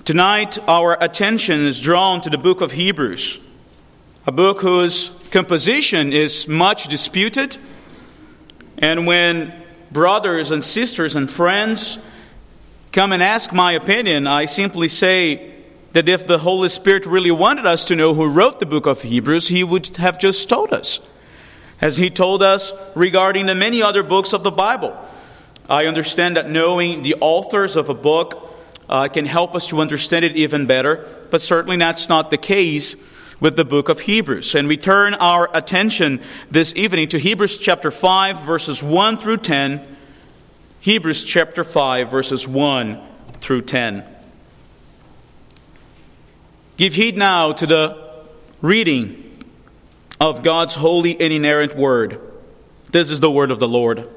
Tonight, our attention is drawn to the book of Hebrews, a book whose composition is much disputed. And when brothers and sisters and friends come and ask my opinion, I simply say that if the Holy Spirit really wanted us to know who wrote the book of Hebrews, He would have just told us, as He told us regarding the many other books of the Bible. I understand that knowing the authors of a book can help us to understand it even better, but certainly that's not the case with the book of Hebrews. And we turn our attention this evening to Hebrews chapter 5, verses 1 through 10. Hebrews chapter 5, verses 1 through 10. Give heed now to the reading of God's holy and inerrant word. This is the word of the Lord.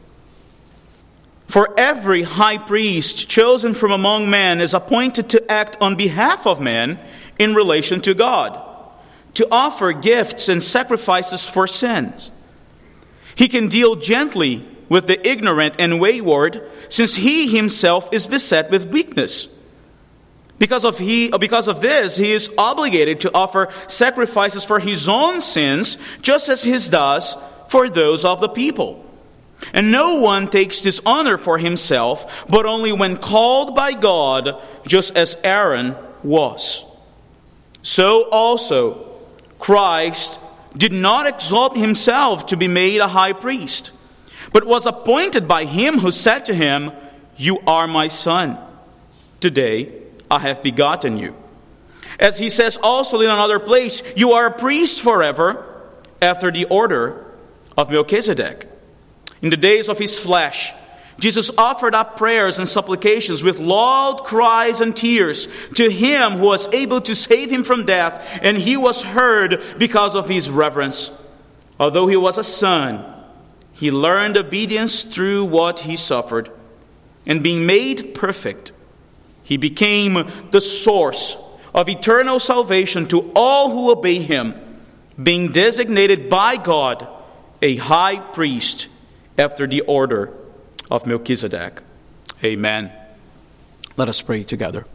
For every high priest chosen from among men is appointed to act on behalf of men in relation to God, to offer gifts and sacrifices for sins. He can deal gently with the ignorant and wayward, since he himself is beset with weakness. Because of this, he is obligated to offer sacrifices for his own sins, just as he does for those of the people. And no one takes this honor for himself, but only when called by God, just as Aaron was. So also, Christ did not exalt himself to be made a high priest, but was appointed by him who said to him, "You are my son. Today I have begotten you." As he says also in another place, "You are a priest forever, after the order of Melchizedek." In the days of his flesh, Jesus offered up prayers and supplications with loud cries and tears to him who was able to save him from death, and he was heard because of his reverence. Although he was a son, he learned obedience through what he suffered. And being made perfect, he became the source of eternal salvation to all who obey him, being designated by God a high priest after the order of Melchizedek. Amen. Let us pray together.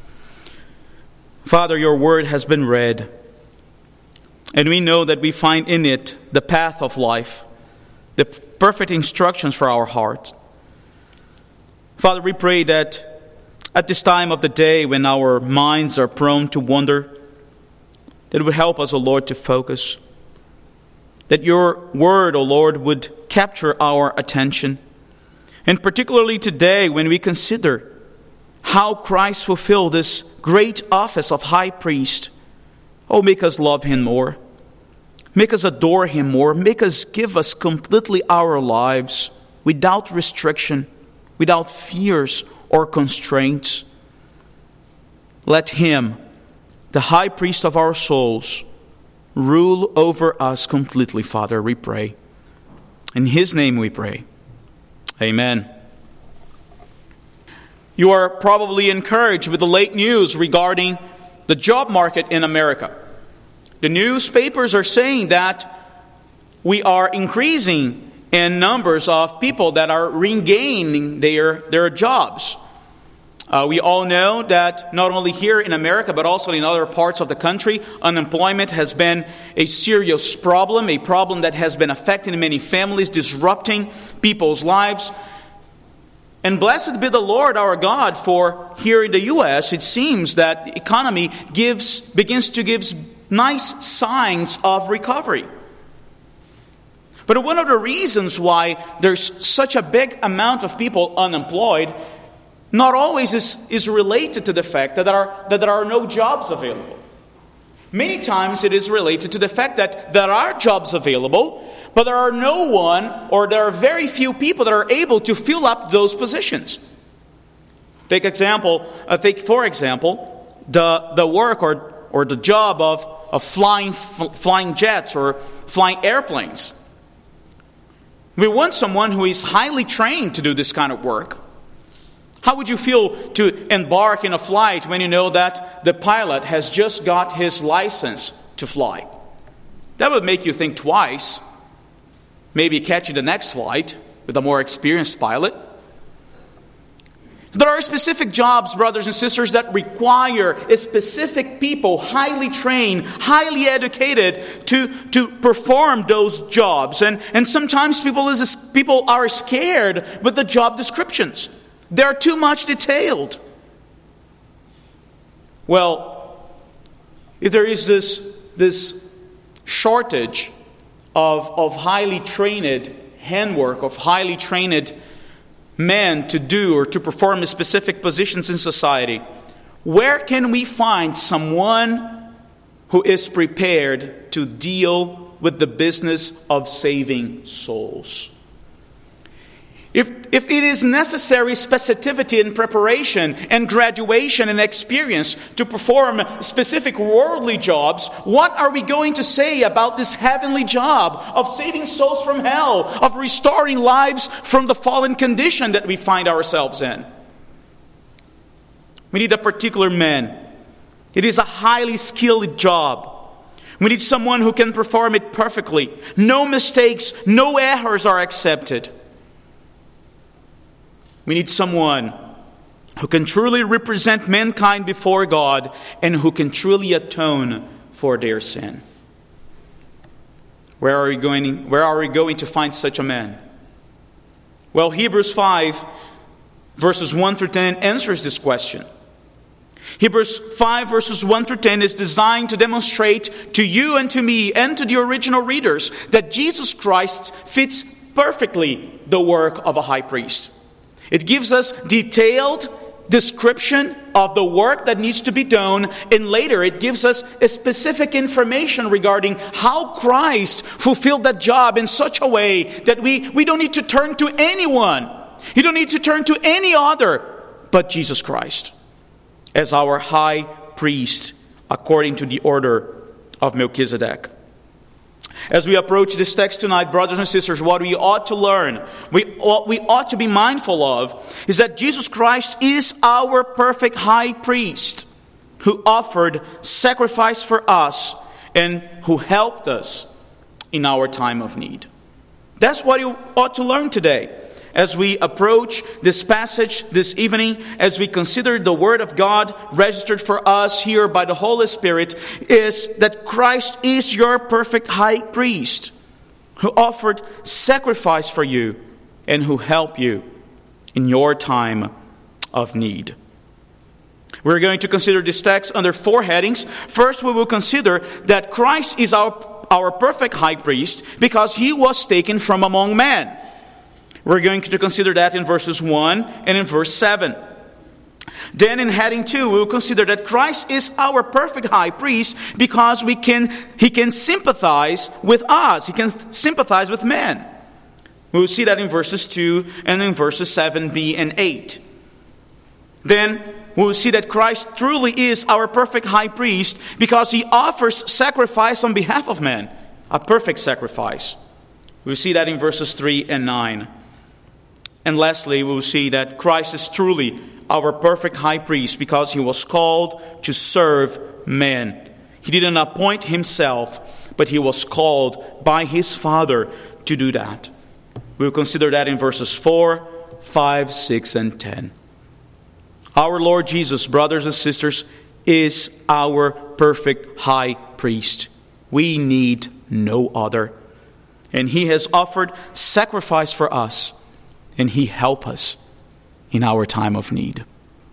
Father, your word has been read, and we know that we find in it the path of life, the perfect instructions for our heart. Father, we pray that at this time of the day when our minds are prone to wander, that it would help us, O Lord, to focus. That your word, O Lord, would capture our attention. And particularly today when we consider how Christ fulfilled this great office of high priest. Oh, make us love him more. Make us adore him more. Make us give us completely our lives without restriction, without fears or constraints. Let him, the high priest of our souls, rule over us completely, Father, we pray. In his name we pray. Amen. You are probably encouraged with the late news regarding the job market in America. The newspapers are saying that we are increasing in numbers of people that are regaining their jobs. We all know that not only here in America, but also in other parts of the country, unemployment has been a serious problem, a problem that has been affecting many families, disrupting people's lives. And blessed be the Lord our God, for here in the U.S., it seems that the economy begins to give nice signs of recovery. But one of the reasons why there's such a big amount of people unemployed not always is related to the fact that there are no jobs available. Many times it is related to the fact that there are jobs available, but there are no one, or there are very few people that are able to fill up those positions. Take for example, the work or the job of flying jets or flying airplanes. We want someone who is highly trained to do this kind of work. How would you feel to embark in a flight when you know that the pilot has just got his license to fly? That would make you think twice. Maybe catching the next flight with a more experienced pilot. There are specific jobs, brothers and sisters, that require specific people, highly trained, highly educated, to perform those jobs. And sometimes people are scared with the job descriptions. They're too much detailed. Well, if there is this shortage of highly trained handwork, of highly trained men to do or to perform specific positions in society, where can we find someone who is prepared to deal with the business of saving souls? If it is necessary specificity and preparation and graduation and experience to perform specific worldly jobs, what are we going to say about this heavenly job of saving souls from hell, of restoring lives from the fallen condition that we find ourselves in? We need a particular man. It is a highly skilled job. We need someone who can perform it perfectly. No mistakes, no errors are accepted. We need someone who can truly represent mankind before God and who can truly atone for their sin. Where are we going to find such a man? Well, Hebrews 5, verses 1 through 10 answers this question. Hebrews 5, verses 1 through 10 is designed to demonstrate to you and to me and to the original readers that Jesus Christ fits perfectly the work of a high priest. It gives us detailed description of the work that needs to be done, and later it gives us a specific information regarding how Christ fulfilled that job in such a way that we don't need to turn to anyone. You don't need to turn to any other but Jesus Christ as our high priest according to the order of Melchizedek. As we approach this text tonight, brothers and sisters, what we ought to learn, we ought to be mindful of, is that Jesus Christ is our perfect high priest who offered sacrifice for us and who helped us in our time of need. That's what you ought to learn today. As we approach this passage this evening, as we consider the Word of God registered for us here by the Holy Spirit, is that Christ is your perfect high priest who offered sacrifice for you and who helped you in your time of need. We're going to consider this text under 4 headings. First, we will consider that Christ is our perfect high priest because he was taken from among men. We're going to consider that in verses 1 and in verse 7. Then in heading 2, we will consider that Christ is our perfect high priest because he can sympathize with us. He can sympathize with men. We will see that in verses 2 and in verses 7b and 8. Then we will see that Christ truly is our perfect high priest because he offers sacrifice on behalf of men. A perfect sacrifice. We will see that in verses 3 and 9. And lastly, we will see that Christ is truly our perfect high priest because he was called to serve men. He didn't appoint himself, but he was called by his Father to do that. We will consider that in verses 4, 5, 6, and 10. Our Lord Jesus, brothers and sisters, is our perfect high priest. We need no other. And he has offered sacrifice for us. And he helps us in our time of need.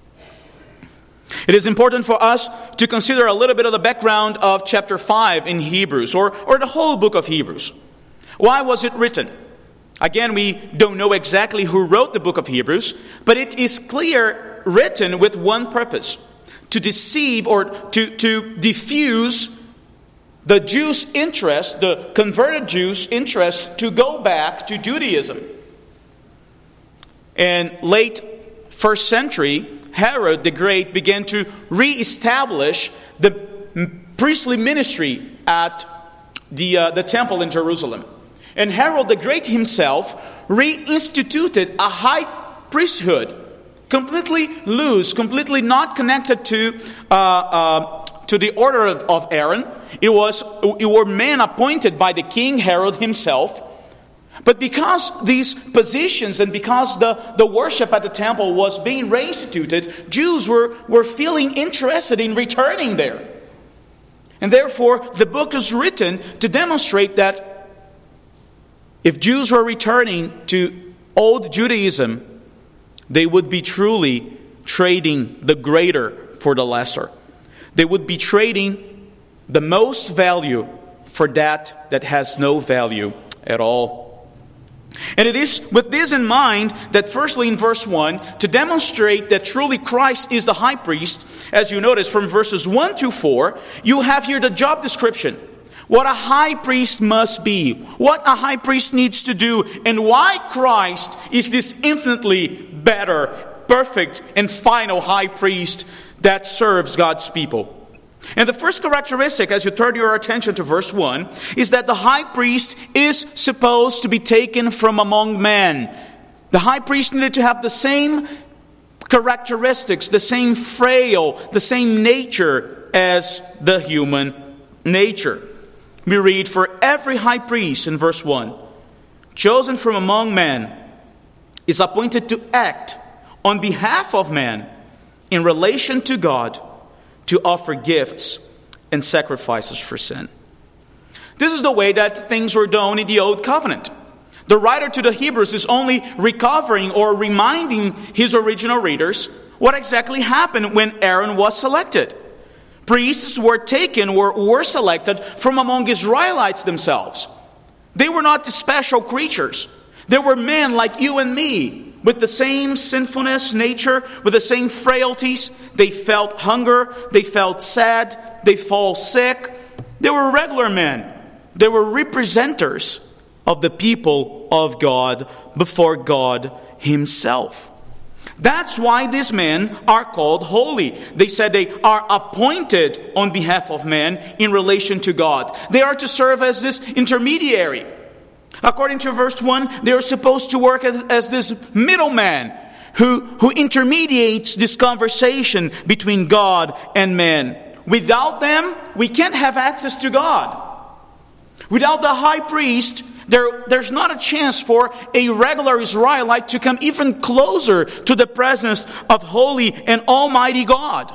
It is important for us to consider a little bit of the background of chapter 5 in Hebrews, or the whole book of Hebrews. Why was it written? Again, we don't know exactly who wrote the book of Hebrews, but it is clear written with one purpose: to deceive or to diffuse the Jews' interest, the converted Jews' interest, to go back to Judaism. In late 1st century, Herod the Great began to reestablish the priestly ministry at the temple in Jerusalem. And Herod the Great himself reinstituted a high priesthood, completely loose, completely not connected to the order of Aaron. It were men appointed by the king Herod himself. But because these positions and because the worship at the temple was being reinstituted, Jews were feeling interested in returning there. And therefore, the book is written to demonstrate that if Jews were returning to old Judaism, they would be truly trading the greater for the lesser. They would be trading the most value for that has no value at all. And it is with this in mind that firstly in verse 1, to demonstrate that truly Christ is the high priest, as you notice from verses 1 to 4, you have here the job description. What a high priest must be, what a high priest needs to do, and why Christ is this infinitely better, perfect, and final high priest that serves God's people. And the first characteristic, as you turn your attention to verse 1, is that the high priest is supposed to be taken from among men. The high priest needed to have the same characteristics, the same frail, the same nature as the human nature. We read, "For every high priest," in verse 1, "chosen from among men, is appointed to act on behalf of men in relation to God, to offer gifts and sacrifices for sin." This is the way that things were done in the Old Covenant. The writer to the Hebrews is only recovering or reminding his original readers what exactly happened when Aaron was selected. Priests were taken, were selected from among Israelites themselves. They were not the special creatures. They were men like you and me, with the same sinfulness, nature, with the same frailties. They felt hunger, they felt sad, they fall sick. They were regular men. They were representatives of the people of God before God Himself. That's why these men are called holy. They said they are appointed on behalf of men in relation to God. They are to serve as this intermediary. According to verse 1, they are supposed to work as this middleman who intermediates this conversation between God and men. Without them, we can't have access to God. Without the high priest, there's not a chance for a regular Israelite to come even closer to the presence of holy and almighty God.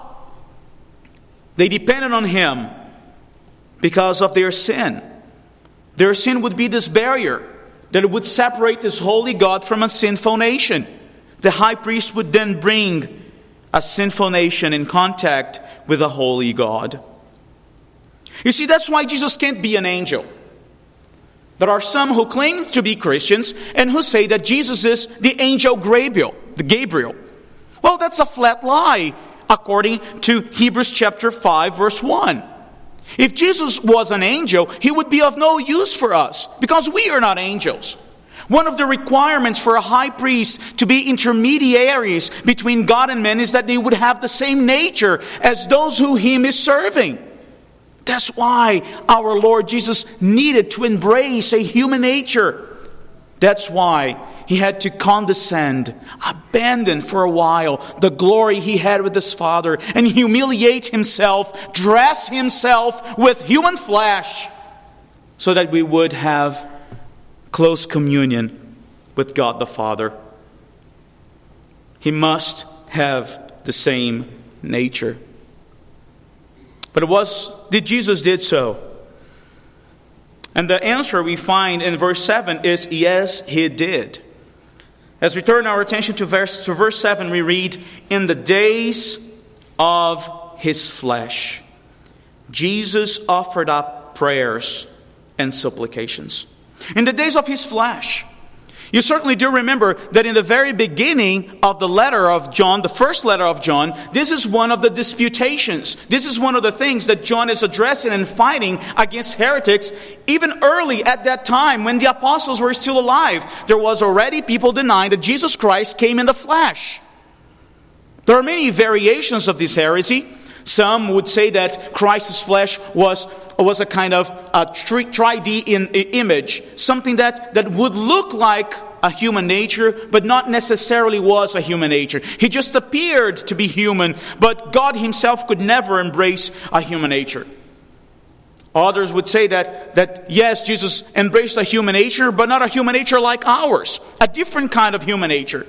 They depended on him because of their sin. Their sin would be this barrier that would separate this holy God from a sinful nation. The high priest would then bring a sinful nation in contact with a holy God. You see, that's why Jesus can't be an angel. There are some who claim to be Christians and who say that Jesus is the angel Gabriel. Well, that's a flat lie according to Hebrews chapter 5 verse 1. If Jesus was an angel, He would be of no use for us because we are not angels. One of the requirements for a high priest to be intermediaries between God and men is that they would have the same nature as those who Him is serving. That's why our Lord Jesus needed to embrace a human nature. That's why He had to condescend, abandon for a while the glory He had with His Father, and humiliate Himself, dress Himself with human flesh, so that we would have close communion with God the Father. He must have the same nature. But did Jesus did so? And the answer we find in verse 7 is yes, He did. As we turn our attention to verse 7, we read, "In the days of His flesh, Jesus offered up prayers and supplications." In the days of His flesh. You certainly do remember that in the very beginning of the letter of John, the first letter of John, this is one of the disputations. This is one of the things that John is addressing and fighting against heretics. Even early at that time, when the apostles were still alive, there was already people denying that Jesus Christ came in the flesh. There are many variations of this heresy. Some would say that Christ's flesh was a kind of a 3D image, something that would look like a human nature, but not necessarily was a human nature. He just appeared to be human, but God Himself could never embrace a human nature. Others would say that yes, Jesus embraced a human nature, but not a human nature like ours. A different kind of human nature.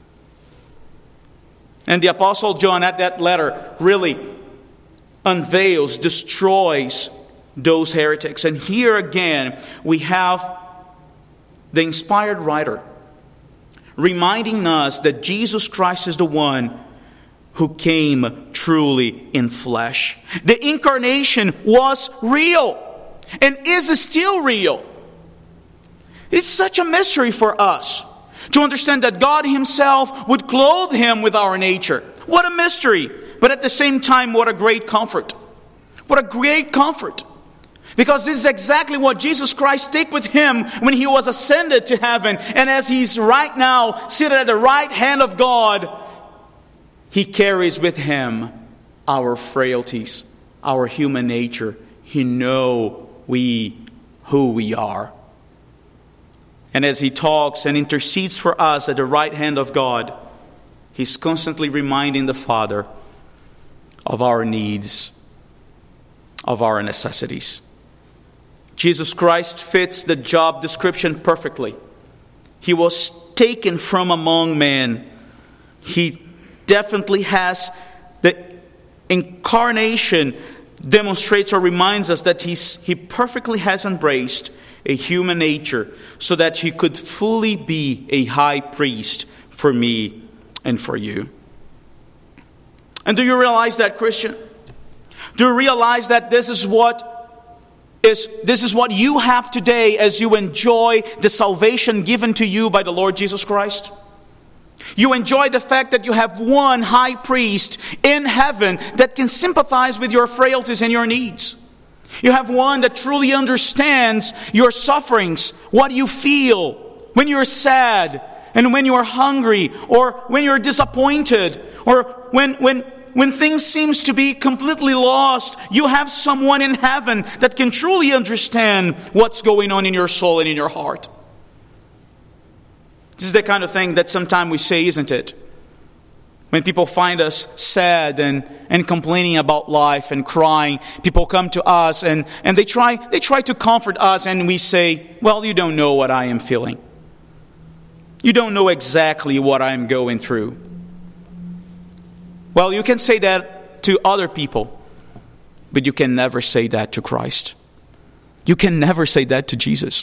And the Apostle John at that letter really unveils, destroys those heretics. And here again, we have the inspired writer reminding us that Jesus Christ is the one who came truly in flesh. The incarnation was real and is still real. It's such a mystery for us to understand that God Himself would clothe Him with our nature. What a mystery! But at the same time, what a great comfort. What a great comfort. Because this is exactly what Jesus Christ took with Him when He was ascended to heaven. And as He's right now seated at the right hand of God, He carries with Him our frailties, our human nature. He knows who we are. And as He talks and intercedes for us at the right hand of God, He's constantly reminding the Father of our needs, of our necessities. Jesus Christ fits the job description perfectly. He was taken from among men. He definitely has the incarnation demonstrates or reminds us that he perfectly has embraced a human nature so that He could fully be a high priest for me and for you. And do you realize that, Christian? Do you realize that this is what you have today as you enjoy the salvation given to you by the Lord Jesus Christ? You enjoy the fact that you have one high priest in heaven that can sympathize with your frailties and your needs. You have one that truly understands your sufferings, what you feel when you're sad and when you're hungry or when you're disappointed or when things seem to be completely lost. You have someone in heaven that can truly understand what's going on in your soul and in your heart. This is the kind of thing that sometimes we say, isn't it? When people find us sad and complaining about life and crying, people come to us and they try to comfort us, and we say, well, you don't know what I am feeling. You don't know exactly what I'm going through. Well, you can say that to other people, but you can never say that to Christ. You can never say that to Jesus.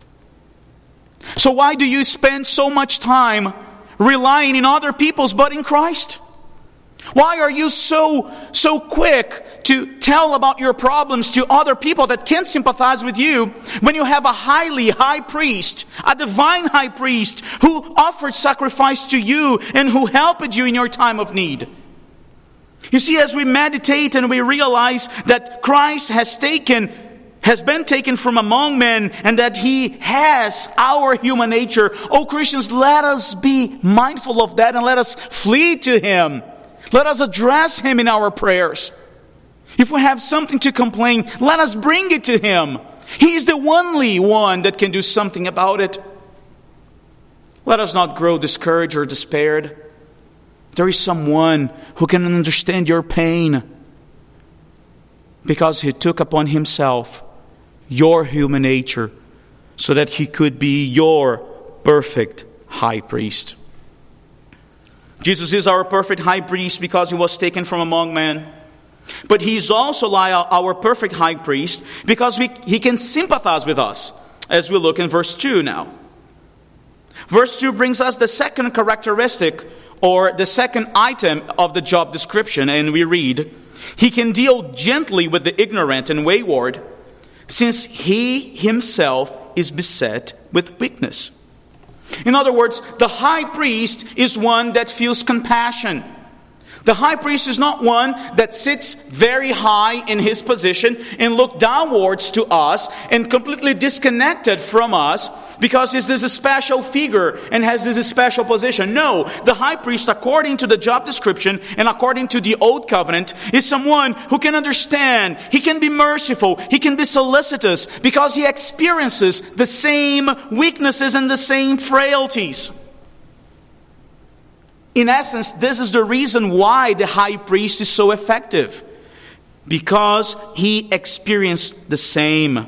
So why do you spend so much time relying in other people's but in Christ? Why are you so quick to tell about your problems to other people that can't sympathize with you when you have a high priest, a divine high priest who offered sacrifice to you and who helped you in your time of need? You see, as we meditate and we realize that Christ has been taken from among men and that He has our human nature. Oh, Christians, let us be mindful of that and let us flee to Him. Let us address Him in our prayers. If we have something to complain, let us bring it to Him. He is the only one that can do something about it. Let us not grow discouraged or despaired. There is someone who can understand your pain because He took upon Himself your human nature so that He could be your perfect high priest. Jesus is our perfect high priest because He was taken from among men. But He is also our perfect high priest because He can sympathize with us, as we look in verse 2 now. Verse 2 brings us the second characteristic or the second item of the job description, and we read, He can deal gently with the ignorant and wayward, since He Himself is beset with weakness. In other words, the high priest is one that feels compassion. The high priest is not one that sits very high in his position and looks downwards to us and completely disconnected from us because he's this special figure and has this special position. No, the high priest, according to the job description and according to the Old Covenant, is someone who can understand, he can be merciful, he can be solicitous because he experiences the same weaknesses and the same frailties. In essence, this is the reason why the high priest is so effective. because he experienced the same.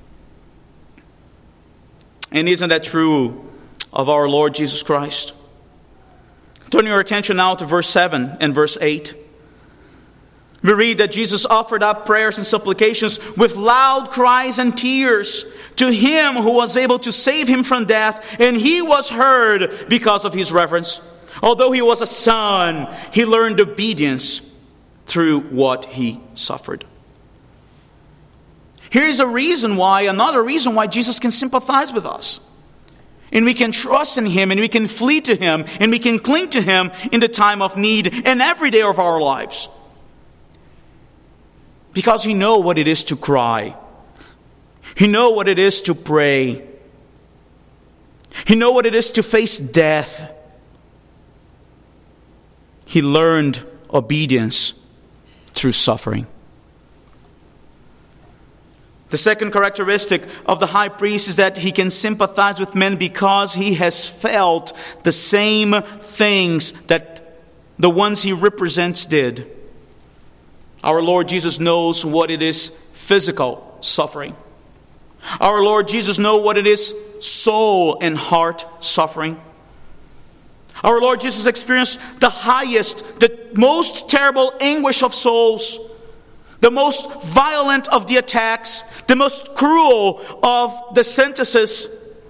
And isn't that true of our Lord Jesus Christ? Turn your attention now to verse 7 and verse 8. We read that Jesus offered up prayers and supplications with loud cries and tears to Him who was able to save Him from death, and He was heard because of His reverence. Although He was a son, He learned obedience through what He suffered. Here's another reason why Jesus can sympathize with us. And we can trust in Him, and we can flee to Him, and we can cling to Him in the time of need and every day of our lives. Because He knows what it is to cry. He knows what it is to pray. He knows what it is to face death. He learned obedience through suffering. The second characteristic of the high priest is that he can sympathize with men because he has felt the same things that the ones he represents did. Our Lord Jesus knows what it is physical suffering. Our Lord Jesus knows what it is soul and heart suffering. Our Lord Jesus experienced the highest, the most terrible anguish of souls, the most violent of the attacks, the most cruel of the sentences.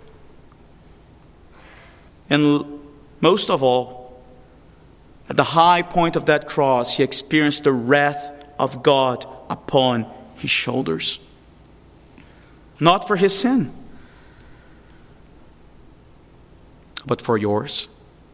And most of all, at the high point of that cross, He experienced the wrath of God upon His shoulders. Not for His sin, but for yours.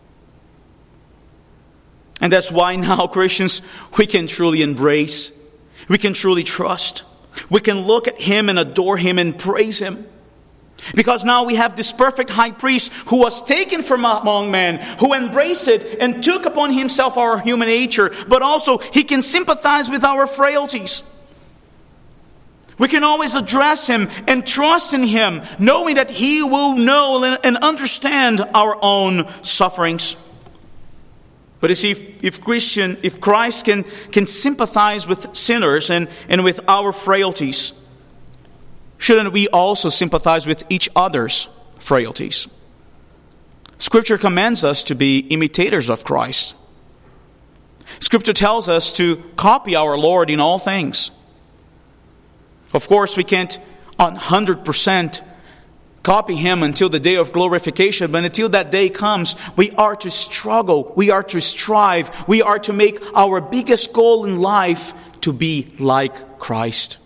And that's why now, Christians, we can truly embrace, we can truly trust, we can look at Him and adore Him and praise Him. Because now we have this perfect high priest who was taken from among men, who embraced it and took upon Himself our human nature, but also He can sympathize with our frailties. We can always address Him and trust in Him, knowing that He will know and understand our own sufferings. But you see, if Christ can sympathize with sinners and with our frailties, shouldn't we also sympathize with each other's frailties? Scripture commands us to be imitators of Christ. Scripture tells us to copy our Lord in all things. Of course, we can't 100% copy Him until the day of glorification, but until that day comes, we are to struggle, we are to strive, we are to make our biggest goal in life to be like Christ.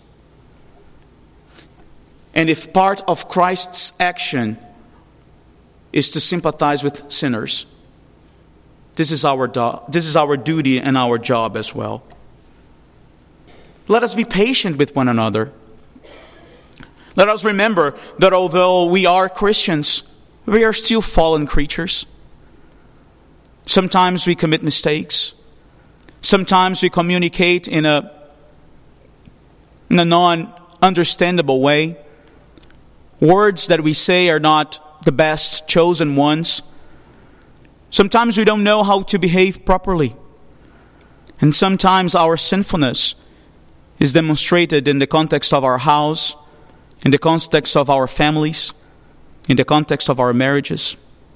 And if part of Christ's action is to sympathize with sinners, this is our duty and our job as well. Let us be patient with one another. Let us remember that although we are Christians, we are still fallen creatures. Sometimes we commit mistakes. Sometimes we communicate in a non-understandable way. Words that we say are not the best chosen ones. Sometimes we don't know how to behave properly. And sometimes our sinfulness is demonstrated in the context of our house, in the context of our families, in the context of our marriages.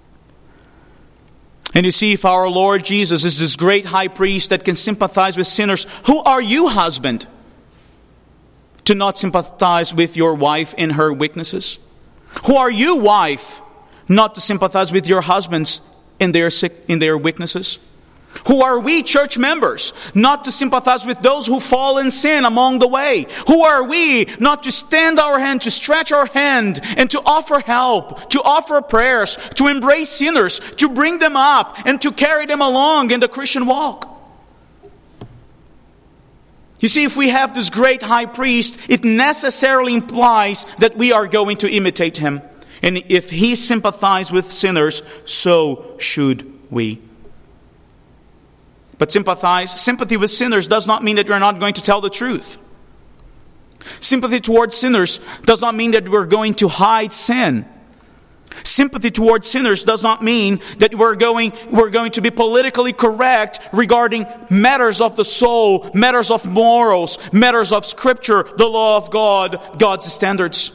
And you see, if our Lord Jesus is this great high priest that can sympathize with sinners, who are you, husband, to not sympathize with your wife in her weaknesses? Who are you, wife, not to sympathize with your husbands in their weaknesses? Who are we, church members, not to sympathize with those who fall in sin among the way? Who are we not to stand our hand, to stretch our hand, and to offer help, to offer prayers, to embrace sinners, to bring them up, and to carry them along in the Christian walk? You see, if we have this great high priest, it necessarily implies that we are going to imitate Him. And if He sympathized with sinners, so should we. But sympathy with sinners does not mean that we're not going to tell the truth. Sympathy towards sinners does not mean that we're going to hide sin. Sympathy towards sinners does not mean that we're going to be politically correct regarding matters of the soul, matters of morals, matters of Scripture, the law of God, God's standards.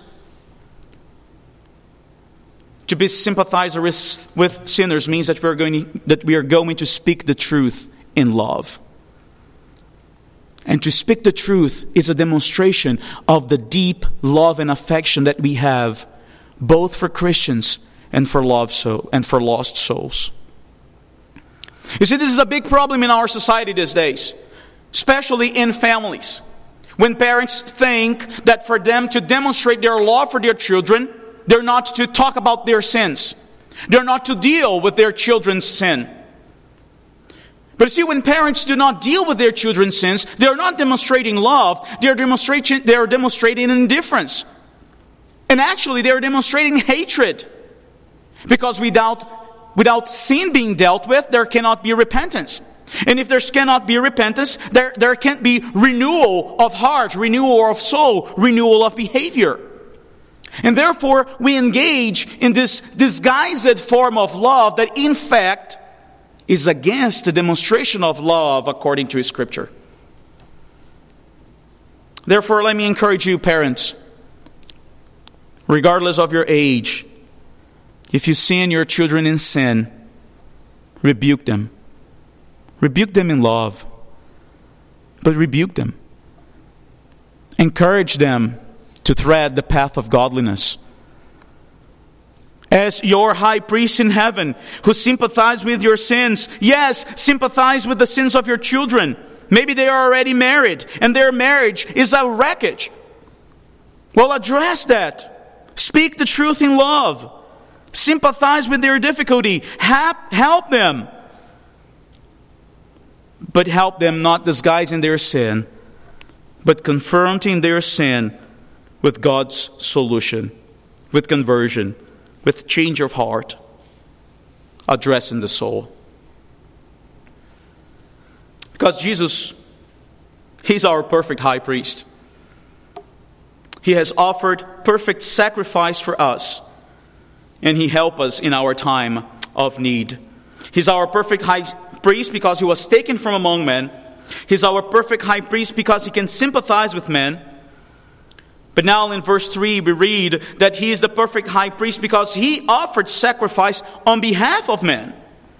To be sympathizer with sinners means that we are going to speak the truth in love. And to speak the truth is a demonstration of the deep love and affection that we have, both for Christians and for lost souls. You see, this is a big problem in our society these days, especially in families. When parents think that for them to demonstrate their love for their children, they're not to talk about their sins. They're not to deal with their children's sin. But you see, when parents do not deal with their children's sins, they are not demonstrating love. They are demonstrating indifference. And actually, they are demonstrating hatred. Because without sin being dealt with, there cannot be repentance. And if there cannot be repentance, there can't be renewal of heart, renewal of soul, renewal of behavior. And therefore, we engage in this disguised form of love that in fact is against the demonstration of love according to Scripture. Therefore, let me encourage you, parents, regardless of your age, if you see your children in sin, rebuke them. Rebuke them in love, but rebuke them. Encourage them to tread the path of godliness. As your high priest in heaven, who sympathizes with your sins, yes, sympathize with the sins of your children. Maybe they are already married, and their marriage is a wreckage. Well, address that. Speak the truth in love. Sympathize with their difficulty. Help them. But help them not disguising their sin, but confronting their sin with God's solution, with conversion, with change of heart, addressing the soul. Because Jesus, He's our perfect high priest. He has offered perfect sacrifice for us, and He helps us in our time of need. He's our perfect high priest because He was taken from among men. He's our perfect high priest because He can sympathize with men. But now in verse 3 we read that He is the perfect high priest because He offered sacrifice on behalf of men.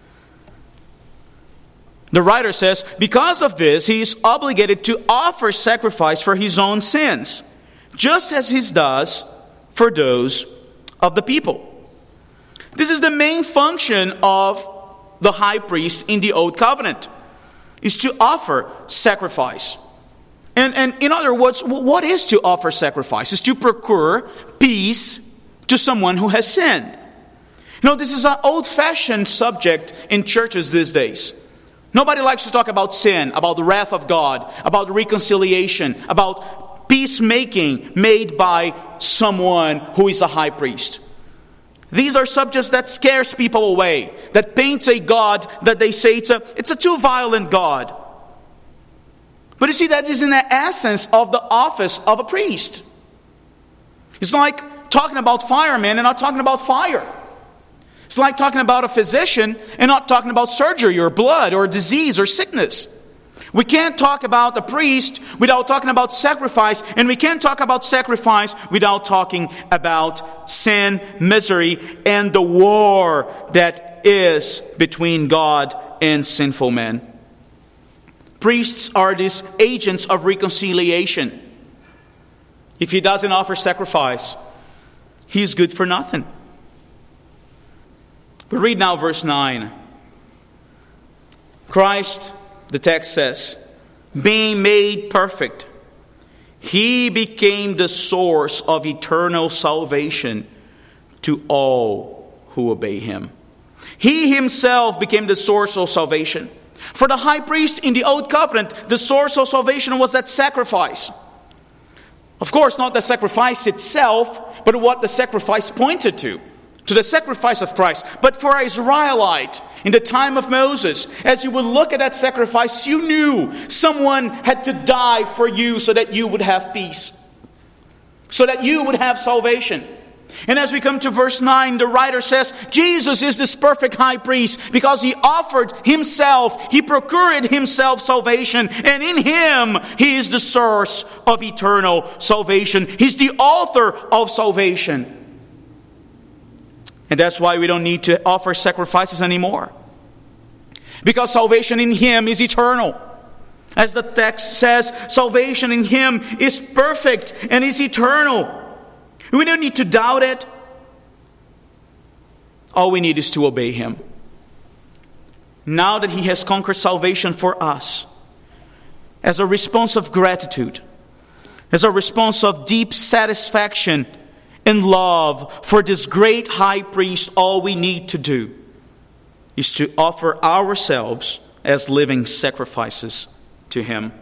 The writer says, because of this, He is obligated to offer sacrifice for His own sins, just as He does for those of the people. This is the main function of the high priest in the Old Covenant, is to offer sacrifice. And in other words, what is to offer sacrifice? Is to procure peace to someone who has sinned. This is an old-fashioned subject in churches these days. Nobody likes to talk about sin, about the wrath of God, about reconciliation, about peacemaking made by someone who is a high priest. These are subjects that scares people away, that paints a God that they say it's a too violent God. But you see, that is in the essence of the office of a priest. It's like talking about firemen and not talking about fire. It's like talking about a physician and not talking about surgery or blood or disease or sickness. We can't talk about a priest without talking about sacrifice, and we can't talk about sacrifice without talking about sin, misery, and the war that is between God and sinful men. Priests are these agents of reconciliation. If he doesn't offer sacrifice, he is good for nothing. But read now verse 9. Christ, the text says, being made perfect, He became the source of eternal salvation to all who obey Him. He Himself became the source of salvation. For the high priest in the Old Covenant, the source of salvation was that sacrifice. Of course, not the sacrifice itself, but what the sacrifice pointed to the sacrifice of Christ. But for an Israelite in the time of Moses, as you would look at that sacrifice, you knew someone had to die for you so that you would have peace, so that you would have salvation. And as we come to verse 9, the writer says, Jesus is this perfect high priest because He offered Himself. He procured Himself salvation. And in Him, He is the source of eternal salvation. He's the author of salvation. And that's why we don't need to offer sacrifices anymore. Because salvation in Him is eternal. As the text says, salvation in Him is perfect and is eternal. We don't need to doubt it. All we need is to obey Him. Now that He has conquered salvation for us, as a response of gratitude, as a response of deep satisfaction and love for this great high priest, all we need to do is to offer ourselves as living sacrifices to Him.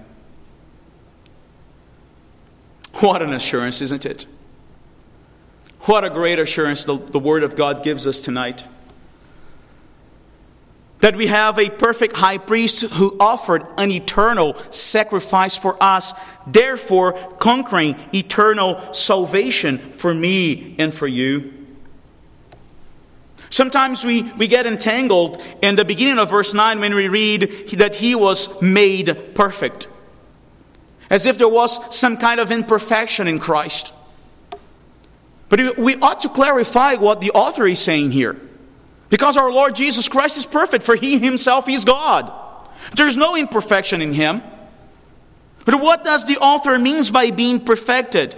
What an assurance, isn't it? What a great assurance the Word of God gives us tonight. That we have a perfect high priest who offered an eternal sacrifice for us, therefore conquering eternal salvation for me and for you. Sometimes we get entangled in the beginning of verse 9 when we read that He was made perfect. As if there was some kind of imperfection in Christ. But we ought to clarify what the author is saying here. Because our Lord Jesus Christ is perfect, for He Himself is God. There's no imperfection in Him. But what does the author mean by being perfected?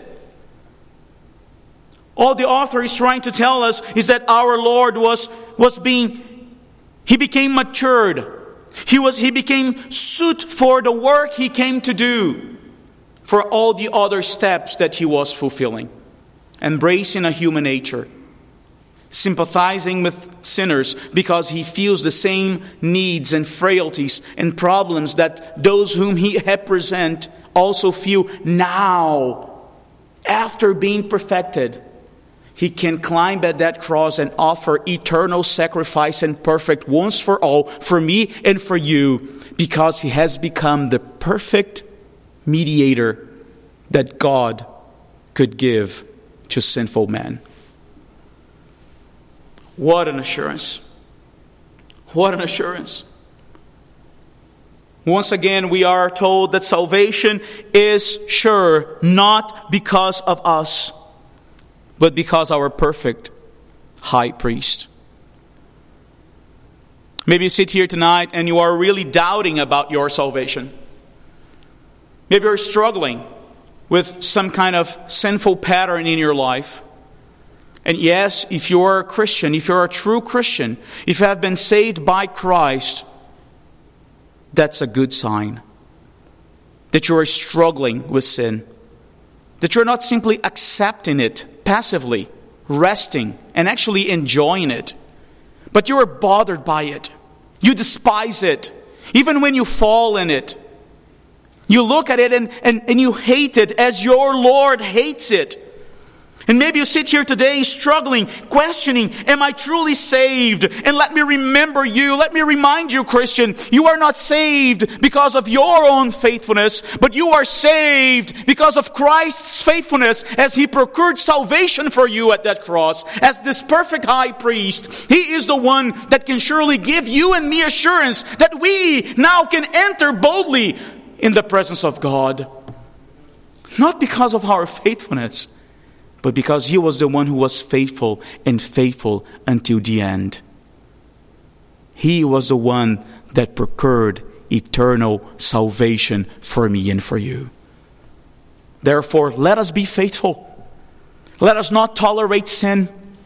All the author is trying to tell us is that our Lord He became matured. He became suited for the work He came to do. For all the other steps that He was fulfilling. Embracing a human nature. Sympathizing with sinners because He feels the same needs and frailties and problems that those whom He represents also feel. Now, after being perfected, He can climb at that cross and offer eternal sacrifice and perfect once for all for me and for you, because He has become the perfect mediator that God could give to sinful man. What an assurance. What an assurance. Once again, we are told that salvation is sure, not because of us, but because our perfect high priest. Maybe you sit here tonight and you are really doubting about your salvation. Maybe you're struggling with some kind of sinful pattern in your life. And yes, if you're a Christian, if you're a true Christian, if you have been saved by Christ, that's a good sign. That you are struggling with sin. That you're not simply accepting it passively, resting, and actually enjoying it. But you are bothered by it. You despise it. Even when you fall in it. You look at it and you hate it as your Lord hates it. And maybe you sit here today struggling, questioning, am I truly saved? And let me remember you, let me remind you, Christian, you are not saved because of your own faithfulness, but you are saved because of Christ's faithfulness as He procured salvation for you at that cross. As this perfect high priest, He is the one that can surely give you and me assurance that we now can enter boldly in the presence of God. Not because of our faithfulness, but because He was the one who was faithful and faithful until the end. He was the one that procured eternal salvation for me and for you. Therefore, let us be faithful. Let us not tolerate sin.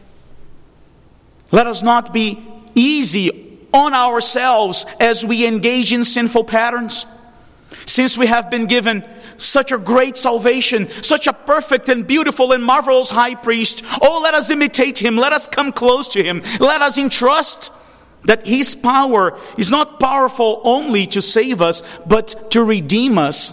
Let us not be easy on ourselves as we engage in sinful patterns. Since we have been given such a great salvation, such a perfect and beautiful and marvelous high priest, oh, let us imitate Him. Let us come close to Him. Let us entrust that His power is not powerful only to save us, but to redeem us.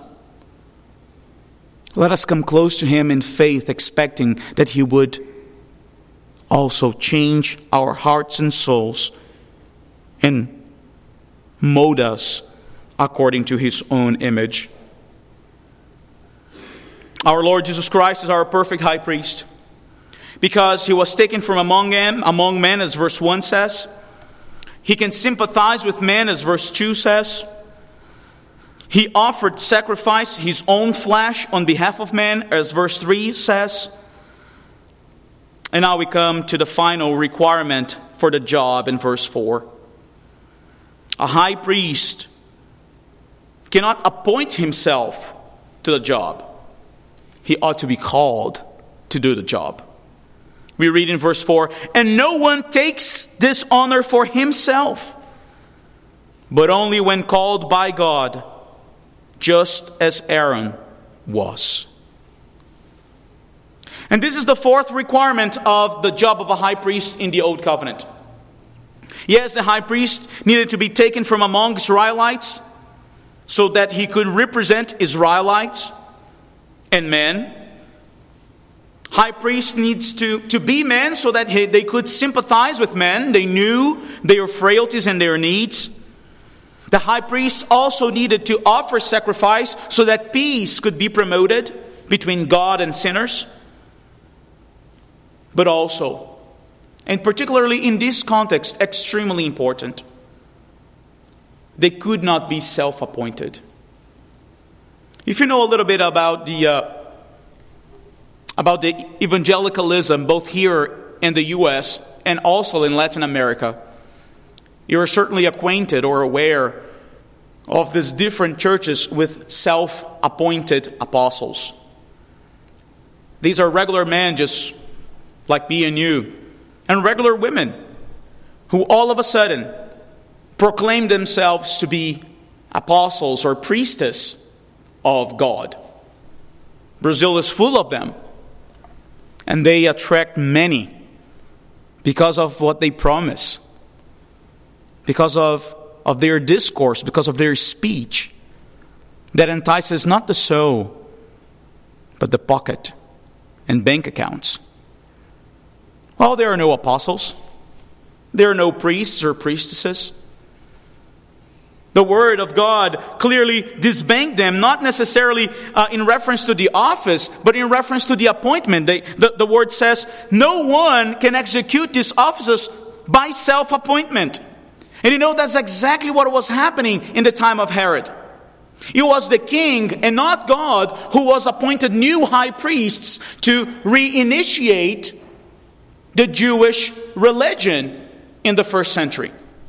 Let us come close to Him in faith, expecting that He would also change our hearts and souls and mold us according to His own image. Our Lord Jesus Christ is our perfect high priest. because he was taken from among men, as verse 1 says. He can sympathize with men, as verse 2 says. He offered sacrifice, his own flesh, on behalf of men, as verse 3 says. And now we come to the final requirement for the job in verse 4. A high priest cannot appoint himself to the job. He ought to be called to do the job. We read in verse 4, "And no one takes this honor for himself, but only when called by God, just as Aaron was." And this is the fourth requirement of the job of a high priest in the Old Covenant. Yes, the high priest needed to be taken from among Israelites so that he could represent Israelites and men. High priest needs to be men so that they could sympathize with men. They knew their frailties and their needs. The high priest also needed to offer sacrifice so that peace could be promoted between God and sinners. But also, and particularly in this context, extremely important, they could not be self-appointed. If you know a little bit about the evangelicalism, both here in the U.S. and also in Latin America, you are certainly acquainted or aware of these different churches with self-appointed apostles. These are regular men just like me and you, and regular women who all of a sudden proclaim themselves to be apostles or priestess of God. Brazil is full of them, and they attract many because of what they promise, because of their discourse, because of their speech that entices not the soul, but the pocket and bank accounts. Well, there are no apostles. There are no priests or priestesses. The Word of God clearly disbanked them, not necessarily in reference to the office, but in reference to the appointment. The Word says, no one can execute these offices by self-appointment. And you know, that's exactly what was happening in the time of Herod. It was the king and not God who was appointed new high priests to reinitiate the Jewish religion in the first century.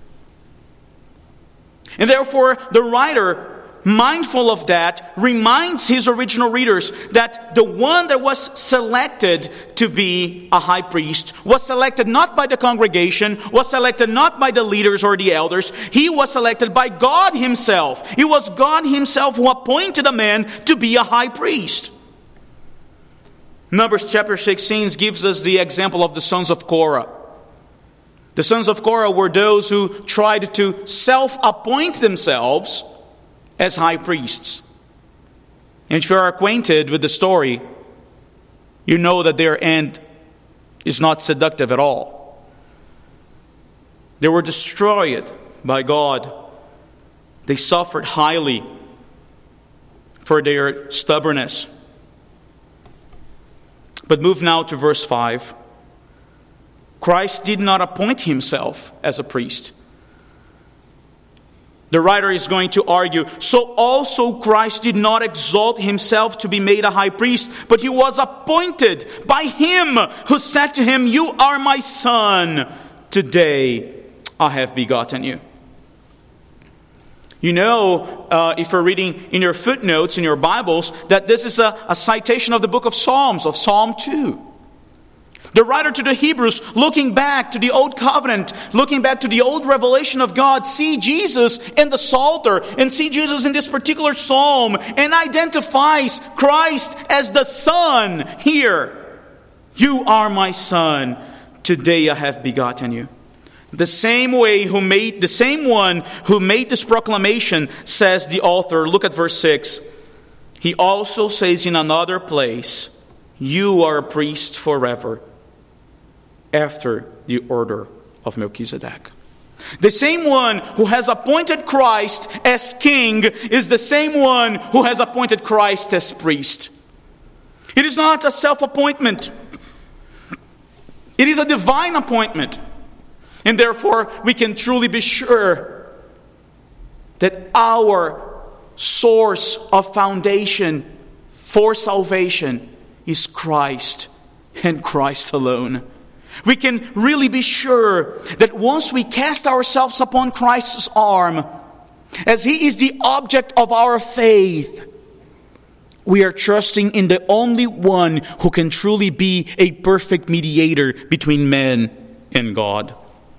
And therefore, the writer, mindful of that, reminds his original readers that the one that was selected to be a high priest was selected not by the congregation, was selected not by the leaders or the elders. He was selected by God himself. It was God himself who appointed a man to be a high priest. Numbers chapter 16 gives us the example of the sons of Korah. The sons of Korah were those who tried to self-appoint themselves as high priests. And if you are acquainted with the story, you know that their end is not seductive at all. They were destroyed by God. They suffered highly for their stubbornness. But move now to verse 5. Christ did not appoint himself as a priest. The writer is going to argue, so also Christ did not exalt himself to be made a high priest, but he was appointed by him who said to him, "You are my son, today I have begotten you." You know, if you're reading in your footnotes in your Bibles, that this is a citation of the book of Psalms, of Psalm 2. The writer to the Hebrews, looking back to the Old Covenant, looking back to the old revelation of God, see Jesus in the Psalter and see Jesus in this particular psalm and identifies Christ as the Son here. "You are my son, today I have begotten you." The same one who made this proclamation, says the author. Look at verse 6. He also says in another place, "You are a priest forever, after the order of Melchizedek." The same one who has appointed Christ as king is the same one who has appointed Christ as priest. It is not a self-appointment. It is a divine appointment. And therefore, we can truly be sure that our source of foundation for salvation is Christ and Christ alone. We can really be sure that once we cast ourselves upon Christ's arm, as He is the object of our faith, we are trusting in the only one who can truly be a perfect mediator between man and God.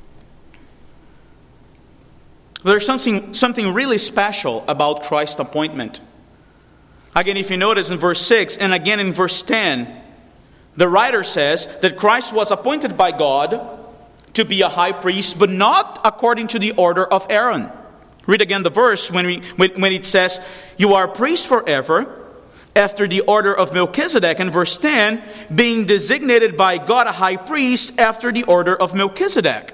There's something really special about Christ's appointment. Again, if you notice in verse 6 and again in verse 10, the writer says that Christ was appointed by God to be a high priest, but not according to the order of Aaron. Read again the verse when it says, "You are a priest forever, after the order of Melchizedek," in verse 10, being designated by God a high priest after the order of Melchizedek.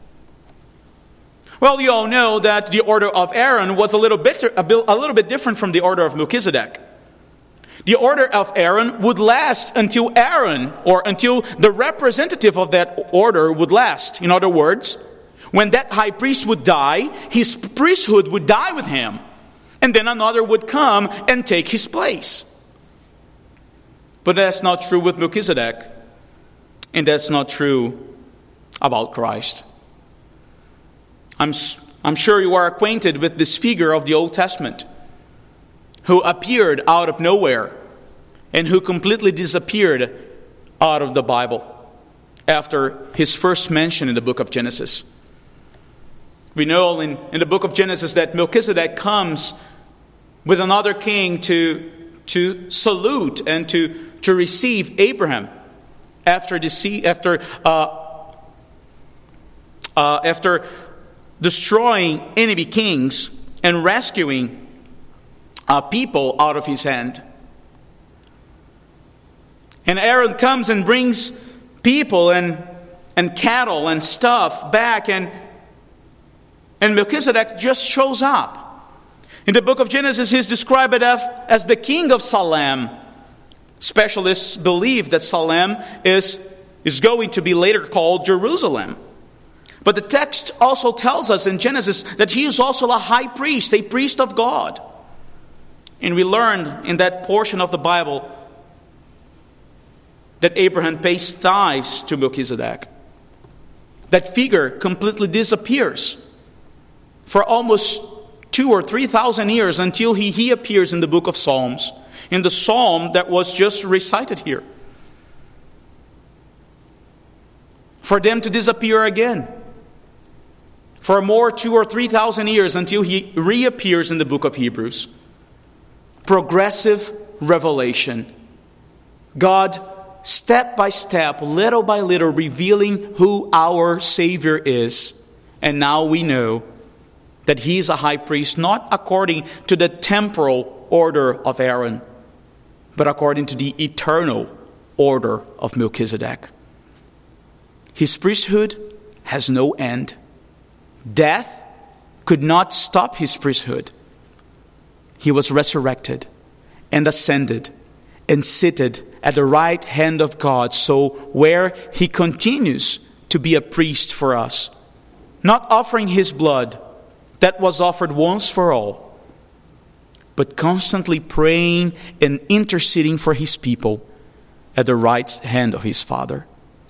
Well, you all know that the order of Aaron was a little bit different from the order of Melchizedek. The order of Aaron would last until Aaron, or until the representative of that order would last. In other words, when that high priest would die, his priesthood would die with him. And then another would come and take his place. But that's not true with Melchizedek. And that's not true about Christ. I'm sure you are acquainted with this figure of the Old Testament, who appeared out of nowhere and who completely disappeared out of the Bible after his first mention in the book of Genesis. We know in the book of Genesis that Melchizedek comes with another king to salute and to receive Abraham after destroying enemy kings and rescuing people out of his hand. And Aaron comes and brings people and cattle and stuff back, and Melchizedek just shows up. In the book of Genesis, he's described as the king of Salem. Specialists believe that Salem is going to be later called Jerusalem. But the text also tells us in Genesis that he is also a high priest, a priest of God. And we learn in that portion of the Bible that Abraham pays tithes to Melchizedek. That figure completely disappears for almost 2,000 or 3,000 years until he appears in the book of Psalms, in the psalm that was just recited here. For them to disappear again for more 2,000 or 3,000 years until he reappears in the book of Hebrews. Progressive revelation. God, step by step, little by little, revealing who our Savior is. And now we know that he is a high priest, not according to the temporal order of Aaron, but according to the eternal order of Melchizedek. His priesthood has no end. Death could not stop his priesthood. He was resurrected and ascended and seated at the right hand of God, so where he continues to be a priest for us, not offering his blood that was offered once for all, but constantly praying and interceding for his people at the right hand of his Father.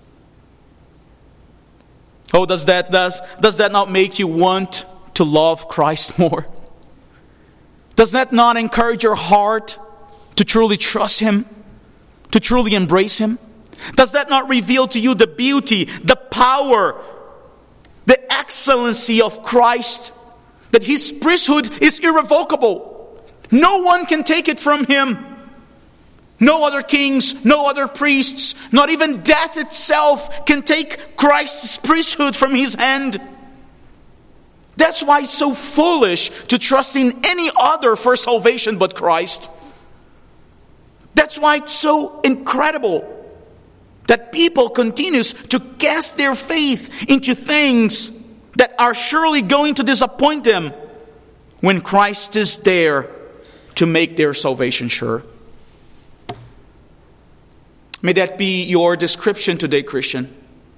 Oh, does that not make you want to love Christ more? Does that not encourage your heart to truly trust him, to truly embrace him? Does that not reveal to you the beauty, the power, the excellency of Christ? That his priesthood is irrevocable. No one can take it from him. No other kings, no other priests, not even death itself can take Christ's priesthood from his hand. That's why it's so foolish to trust in any other for salvation but Christ. That's why it's so incredible that people continue to cast their faith into things that are surely going to disappoint them when Christ is there to make their salvation sure. May that be your description today, Christian.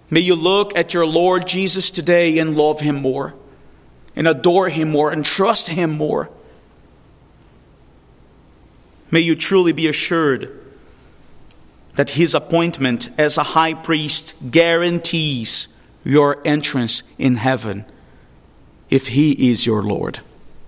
May you look at your Lord Jesus today and love Him more, and adore Him more, and trust Him more. May you truly be assured that His appointment as a high priest guarantees your entrance in heaven if He is your Lord.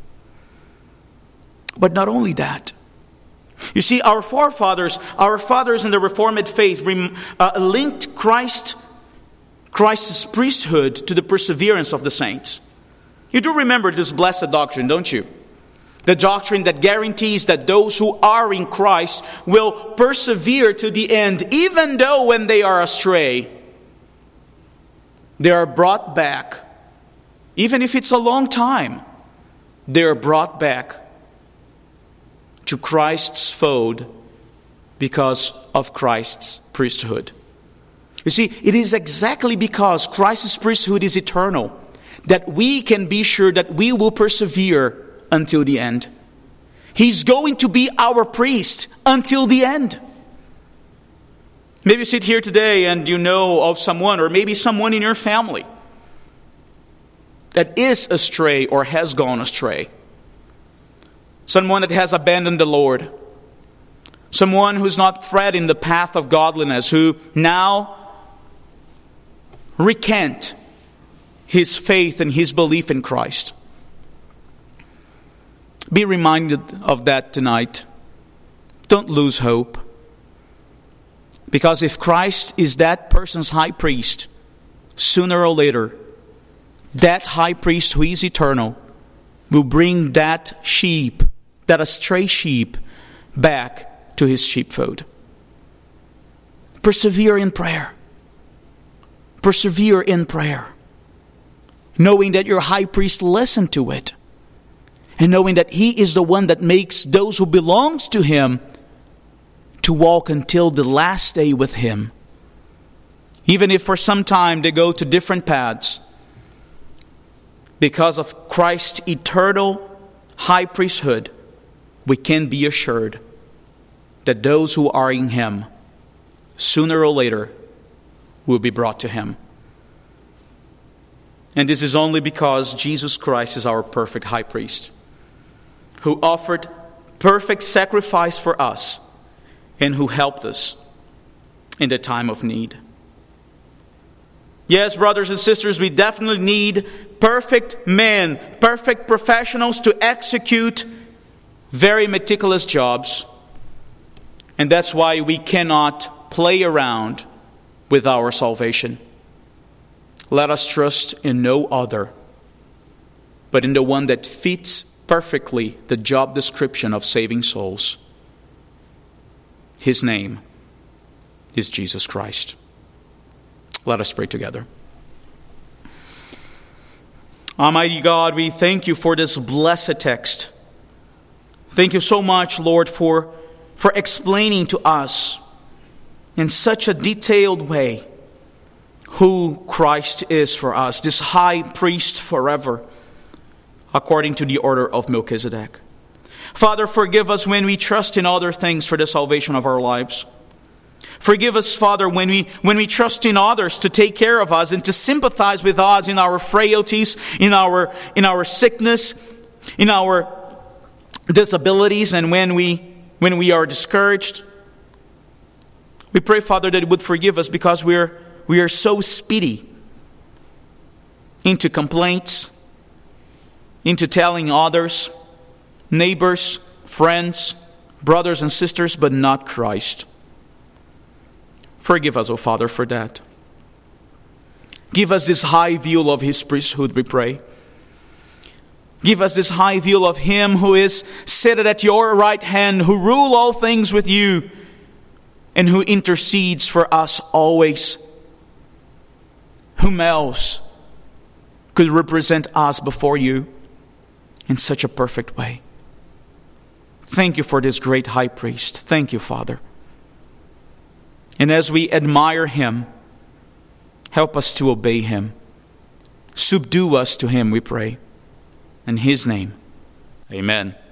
But not only that. You see, our fathers in the Reformed faith linked Christ's priesthood to the perseverance of the saints. You do remember this blessed doctrine, don't you? The doctrine that guarantees that those who are in Christ will persevere to the end, even though when they are astray, they are brought back. Even if it's a long time, they are brought back to Christ's fold because of Christ's priesthood. You see, it is exactly because Christ's priesthood is eternal that we can be sure that we will persevere until the end. He's going to be our priest until the end. Maybe you sit here today and you know of someone, or maybe someone in your family, that is astray or has gone astray. Someone that has abandoned the Lord. Someone who's not treading the path of godliness, who now recant his faith and his belief in Christ. Be reminded of that tonight. Don't lose hope. Because if Christ is that person's high priest, sooner or later, that high priest who is eternal will bring that sheep, that astray sheep, back to his sheepfold. Persevere in prayer. Persevere in prayer. Knowing that your high priest listened to it. And knowing that He is the one that makes those who belong to Him to walk until the last day with Him. Even if for some time they go to different paths. Because of Christ's eternal high priesthood, we can be assured that those who are in Him, sooner or later, will be brought to Him. And this is only because Jesus Christ is our perfect high priest, who offered perfect sacrifice for us and who helped us in the time of need. Yes, brothers and sisters, we definitely need perfect men, perfect professionals to execute very meticulous jobs. And that's why we cannot play around with our salvation. Let us trust in no other, but in the one that fits perfectly the job description of saving souls. His name is Jesus Christ. Let us pray together. Almighty God, we thank You for this blessed text. Thank You so much, Lord, for explaining to us in such a detailed way who Christ is for us, this high priest forever, according to the order of Melchizedek. Father, forgive us when we trust in other things for the salvation of our lives. Forgive us, Father, when we trust in others to take care of us and to sympathize with us in our frailties, in our sickness, in our disabilities, and when we are discouraged. We pray, Father, that it would forgive us because we are so speedy into complaints, into telling others, neighbors, friends, brothers and sisters, but not Christ. Forgive us, O Father, for that. Give us this high view of His priesthood, we pray. Give us this high view of Him who is seated at Your right hand, who rule all things with You, and who intercedes for us always. Whom else could represent us before You in such a perfect way? Thank You for this great high priest. Thank You, Father. And as we admire Him, help us to obey Him. Subdue us to Him, we pray. In His name, amen.